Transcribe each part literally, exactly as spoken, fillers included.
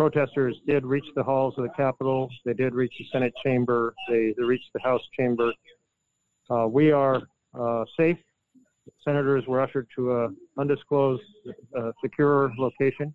protesters did reach the halls of the Capitol. They did reach the Senate chamber. They, they reached the House chamber. Uh, we are uh, safe. Senators were ushered to an undisclosed, uh, secure location.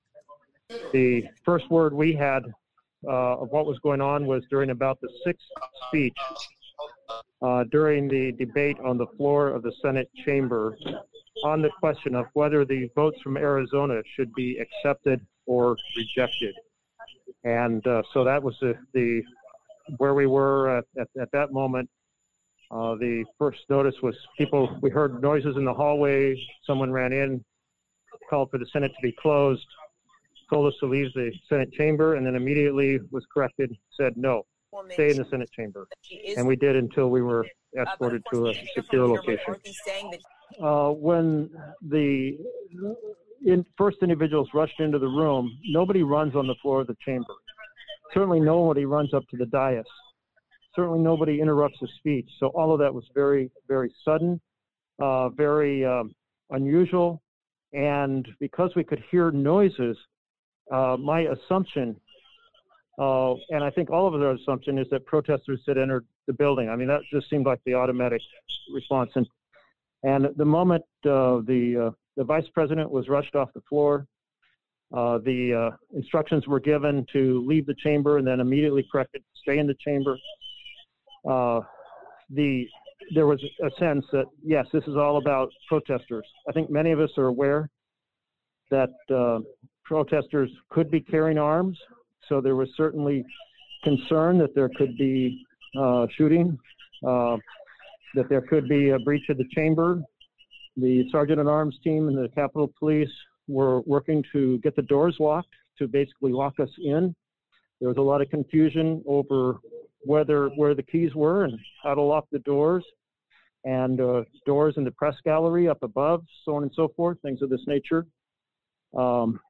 The first word we had uh, of what was going on was during about the sixth speech, uh, during the debate on the floor of the Senate chamber on the question of whether the votes from Arizona should be accepted or rejected. And uh, so that was the, the where we were at, at, at that moment. Uh, the first notice was people, we heard noises in the hallway. Someone ran in, called for the Senate to be closed, told us to leave the Senate chamber, and then immediately was corrected, said no, stay in the Senate chamber. And we did until we were escorted to a secure location. Uh, when the in, first individuals rushed into the room, nobody runs on the floor of the chamber. Certainly nobody runs up to the dais. Certainly nobody interrupts a speech. So all of that was very, very sudden, uh, very um, unusual. And because we could hear noises, uh, my assumption, uh, and I think all of our assumption, is that protesters had entered the building. I mean, that just seemed like the automatic response. And, and at the moment uh, the, uh, the vice president was rushed off the floor, uh, the uh, instructions were given to leave the chamber and then immediately corrected to stay in the chamber. Uh, the there was a sense that, yes, this is all about protesters. I think many of us are aware that uh, protesters could be carrying arms, so there was certainly concern that there could be uh, shooting, uh, that there could be a breach of the chamber. The Sergeant-at-Arms team and the Capitol Police were working to get the doors locked, to basically lock us in. There was a lot of confusion over whether where the keys were and how to lock the doors, and uh, doors in the press gallery up above, so on and so forth, things of this nature. Um,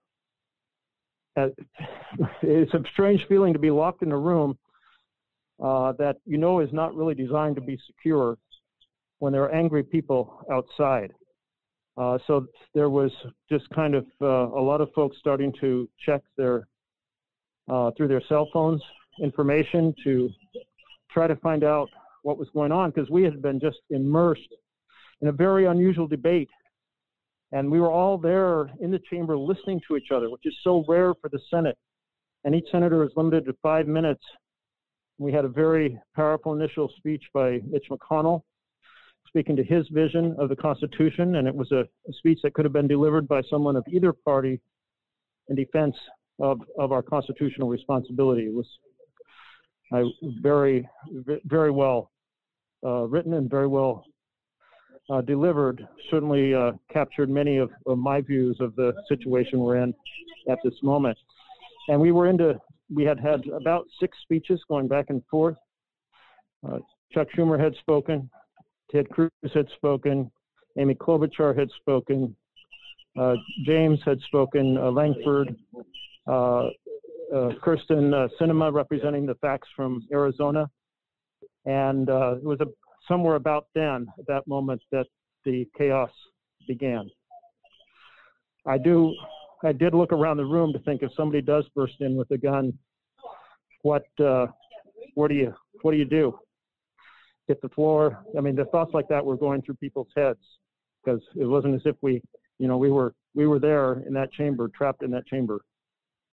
it's a strange feeling to be locked in a room uh, that you know is not really designed to be secure when there are angry people outside. Uh, so there was just kind of uh, a lot of folks starting to check their uh, through their cell phones information to try to find out what was going on, because we had been just immersed in a very unusual debate, and we were all there in the chamber listening to each other, which is so rare for the Senate, and each senator is limited to five minutes. We had a very powerful initial speech by Mitch McConnell speaking to his vision of the Constitution, and it was a, a speech that could have been delivered by someone of either party in defense of, of our constitutional responsibility. It was I, very, very well uh, written and very well uh, delivered, certainly uh, captured many of, of my views of the situation we're in at this moment. And we were into, we had had about six speeches going back and forth. Uh, Chuck Schumer had spoken, Ted Cruz had spoken, Amy Klobuchar had spoken, uh, James had spoken, uh, Langford, uh, Uh, Kirsten uh, Sinema representing the facts from Arizona. And uh, it was a, somewhere about then, at that moment, that the chaos began. I do, I did look around the room to think, if somebody does burst in with a gun, what, uh, what do you, what do you do? Hit the floor? I mean, the thoughts like that were going through people's heads, because it wasn't as if we, you know, we were, we were there in that chamber, trapped in that chamber.